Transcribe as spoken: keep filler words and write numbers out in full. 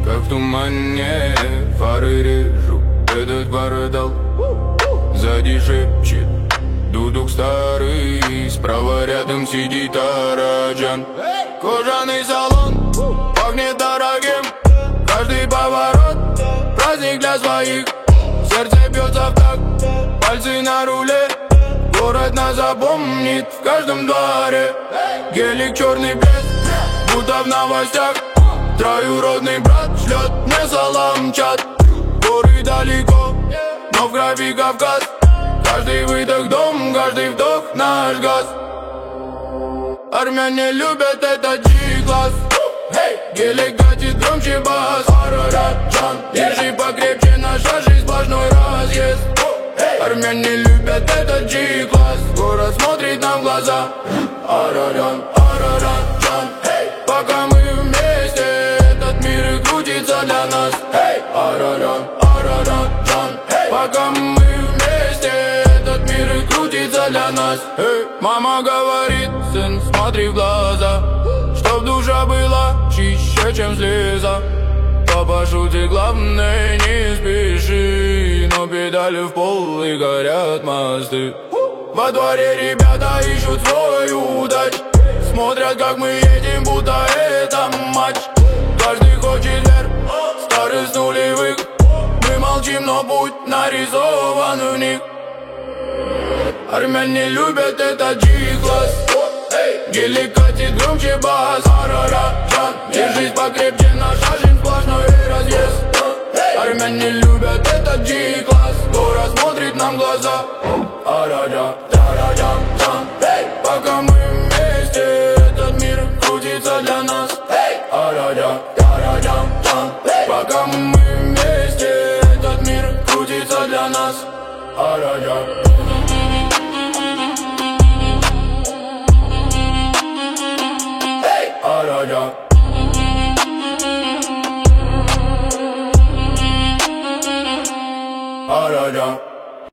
как в тумане фары режу этот квартал. Сзади шепчет дудук старый, справа рядом сидит Араджан. Кожаный салон пахнет дорогим, каждый поворот праздник для своих. Сердце бьется в такт, пальцы на руле, город нас запомнит в каждом дворе. Гелик черный блеск, будто в новостях. Троюродный брат шлет мне салам чат. Горы далеко, но в крови Кавказ. Каждый выдох дом, каждый вдох наш газ. Армяне любят этот G-класс. Гелик катит громче бас. Араджан, держи покрепче, наша жизнь сплошной разъезд. Армяне любят этот G-класс. Город смотрит нам в глаза. Араджан, Араджан, пока мы вместе, этот мир и крутится для нас. Араджан, Араджан, пока мы вместе, этот мир и крутится для нас. Мама говорит, сын, смотри в глаза, чтоб душа была чище, чем слеза. Папа шутит, главное не спеши, но педали в пол и горят мосты. Во дворе ребята ищут свою удачу, смотрят, как мы едем, будто это матч. Каждый хочет вверх, старый с нулевых. Мы молчим, но путь нарисован в них. Армяне любят этот G-класс. Гелик катит громче бас. Араджан, держись покрепче, наша жизнь сплошной разъезд. Армяне любят этот G-класс. Город смотрит нам в глаза. Араджан, Араджан, пока мы вместе, этот мир крутится для нас. Араджан, Араджан, пока мы вместе, этот мир крутится для нас. Араджан. Араджан. Араджан.